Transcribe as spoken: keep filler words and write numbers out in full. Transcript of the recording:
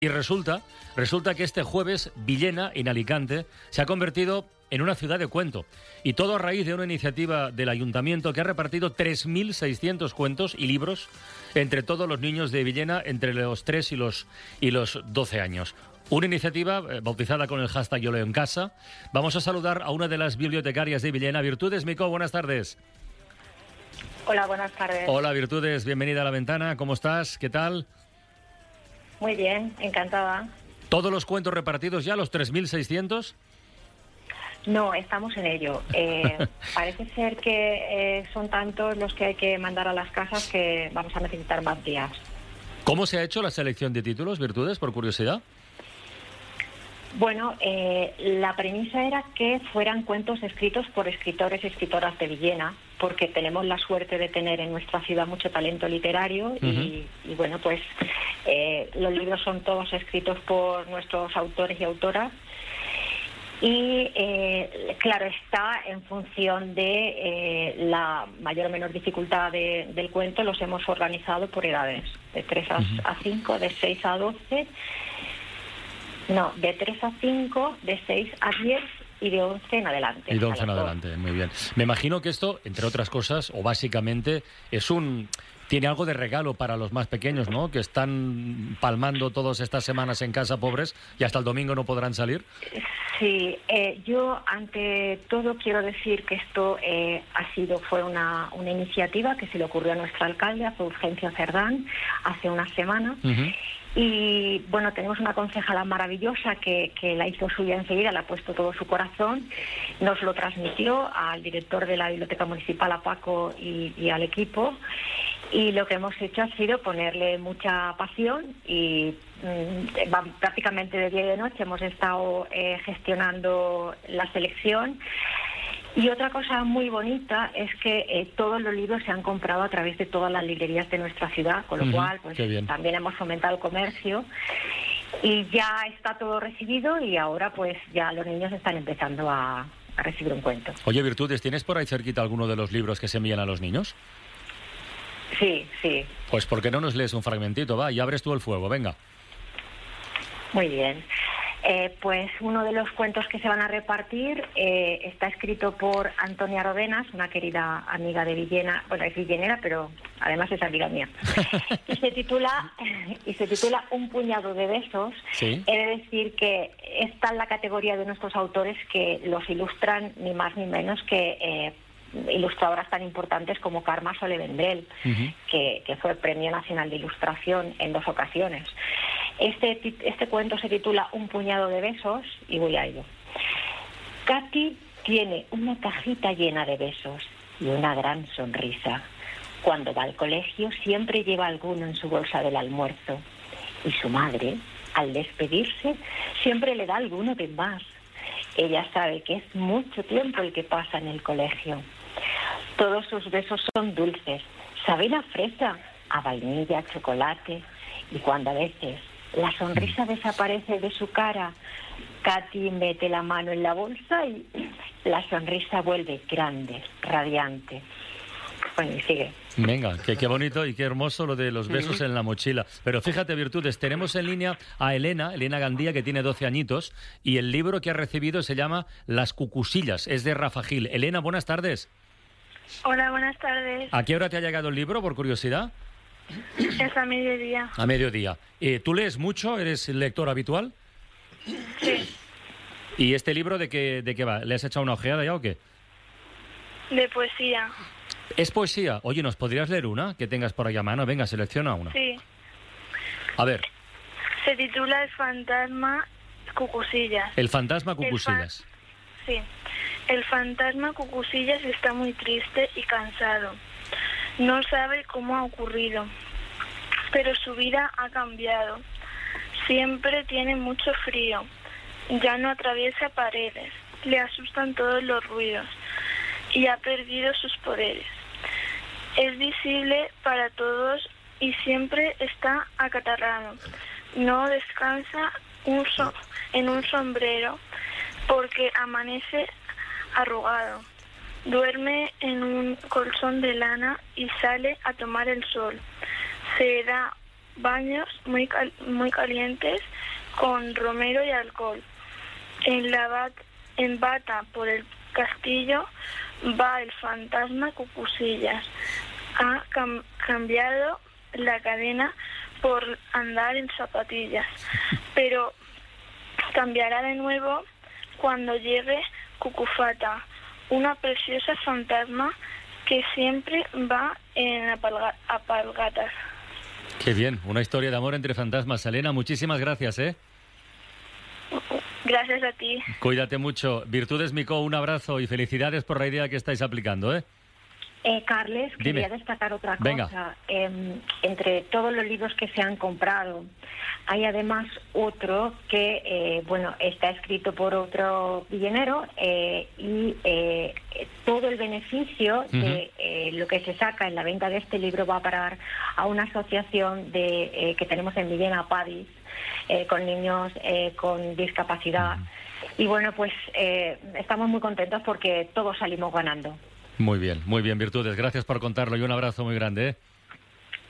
Y resulta, resulta que este jueves Villena, en Alicante, se ha convertido en una ciudad de cuento. Y todo a raíz de una iniciativa del ayuntamiento que ha repartido tres mil seiscientos cuentos y libros entre todos los niños de Villena entre los tres y los, y los doce años. Una iniciativa eh, bautizada con el hashtag Yo leo en casa. Vamos a saludar a una de las bibliotecarias de Villena, Virtudes Micó. Buenas tardes. Hola, buenas tardes. Hola, Virtudes. Bienvenida a La Ventana. ¿Cómo estás? ¿Qué tal? Muy bien, encantada. ¿Todos los cuentos repartidos ya, los tres mil seiscientos? No, estamos en ello. Eh, parece ser que eh, son tantos los que hay que mandar a las casas que vamos a necesitar más días. ¿Cómo se ha hecho la selección de títulos, Virtudes, por curiosidad? Bueno, eh, la premisa era que fueran cuentos escritos por escritores y escritoras de Villena, porque tenemos la suerte de tener en nuestra ciudad mucho talento literario y, uh-huh. y bueno, pues eh, los libros son todos escritos por nuestros autores y autoras. Y eh, claro, está en función de eh, la mayor o menor dificultad de, del cuento, los hemos organizado por edades, de tres a cinco, de seis a doce... No, de tres a cinco, de seis a diez y de once en adelante. Y de once en adelante, muy bien. Me imagino que esto, entre otras cosas, o básicamente, es un tiene algo de regalo para los más pequeños, ¿no? Que están palmando todas estas semanas en casa, pobres, y hasta el domingo no podrán salir. Sí, eh, yo ante todo quiero decir que esto eh, ha sido fue una, una iniciativa que se le ocurrió a nuestro alcalde, a Fulgencio Cerdán, hace unas semanas. Uh-huh. Y bueno, tenemos una concejala maravillosa que, que la hizo suya enseguida, le ha puesto todo su corazón, nos lo transmitió al director de la Biblioteca Municipal, a Paco, y, y al equipo. Y lo que hemos hecho ha sido ponerle mucha pasión y mmm, prácticamente de día y de noche hemos estado eh, gestionando la selección. Y otra cosa muy bonita es que eh, todos los libros se han comprado a través de todas las librerías de nuestra ciudad, con lo uh-huh, cual pues también hemos fomentado el comercio y ya está todo recibido y ahora pues ya los niños están empezando a, a recibir un cuento. Oye, Virtudes, ¿tienes por ahí cerquita alguno de los libros que se envían a los niños? Sí, sí. Pues ¿por qué no nos lees un fragmentito? Va, y abres tú el fuego, venga. Muy bien. Eh, pues uno de los cuentos que se van a repartir eh, está escrito por Antonia Rodenas, una querida amiga de Villena, bueno, es villenera, pero además es amiga mía. Y se titula y se titula Un puñado de besos. ¿Sí? He de decir que está en la categoría de nuestros autores que los ilustran ni más ni menos que eh, ilustradoras tan importantes como Carme Soler Vendrell, uh-huh. que, que fue Premio Nacional de Ilustración en dos ocasiones. Este, este cuento se titula Un puñado de besos y voy a ello. Katy tiene una cajita llena de besos y una gran sonrisa. Cuando va al colegio siempre lleva alguno en su bolsa del almuerzo. Y su madre, al despedirse, siempre le da alguno de más. Ella sabe que es mucho tiempo el que pasa en el colegio. Todos sus besos son dulces, saben a fresa, a vainilla, a chocolate. Y cuando a veces la sonrisa desaparece de su cara, Katy mete la mano en la bolsa y la sonrisa vuelve grande, radiante. Bueno, y sigue. Venga, qué, qué bonito y qué hermoso lo de los besos uh-huh. en la mochila. Pero fíjate, Virtudes, tenemos en línea a Elena, Elena Gandía, que tiene doce añitos, y el libro que ha recibido se llama Las cucusillas, es de Rafa Gil. Elena, buenas tardes. Hola, buenas tardes. ¿A qué hora te ha llegado el libro, por curiosidad? Es a mediodía. A mediodía. Eh, ¿Tú lees mucho? ¿Eres lector habitual? Sí. ¿Y este libro de qué, de qué va? ¿Le has echado una ojeada ya o qué? De poesía. ¿Es poesía? Oye, ¿nos podrías leer una que tengas por ahí a mano? Venga, selecciona una. Sí. A ver. Se titula El fantasma Cucusillas. El fantasma Cucusillas. El fan... Sí. El fantasma Cucusillas está muy triste y cansado. No sabe cómo ha ocurrido, pero su vida ha cambiado. Siempre tiene mucho frío. Ya no atraviesa paredes. Le asustan todos los ruidos y ha perdido sus poderes. Es visible para todos y siempre está acatarrado. No descansa un so- en un sombrero porque amanece arrugado. Duerme en un colchón de lana y sale a tomar el sol. Se da baños muy, cal muy calientes con romero y alcohol. En, la bat en bata por el castillo va el fantasma Cucusillas. Ha cam cambiado la cadena por andar en zapatillas, pero cambiará de nuevo cuando llegue Cucufata, una preciosa fantasma que siempre va en alpargatas. Qué bien, una historia de amor entre fantasmas. Elena, muchísimas gracias, ¿eh? Gracias a ti. Cuídate mucho. Virtudes Micó, un abrazo y felicidades por la idea que estáis aplicando, ¿eh? Eh, Carles, Dime. quería destacar otra cosa. Venga. Eh, entre todos los libros que se han comprado, hay además otro que, eh, bueno, está escrito por otro villenero eh, y eh, todo el beneficio uh-huh. de eh, lo que se saca en la venta de este libro va a parar a una asociación de eh, que tenemos en Villena, Padis, eh, con niños eh, con discapacidad. Uh-huh. Y bueno, pues eh, estamos muy contentos porque todos salimos ganando. Muy bien, muy bien, Virtudes. Gracias por contarlo y un abrazo muy grande, ¿eh?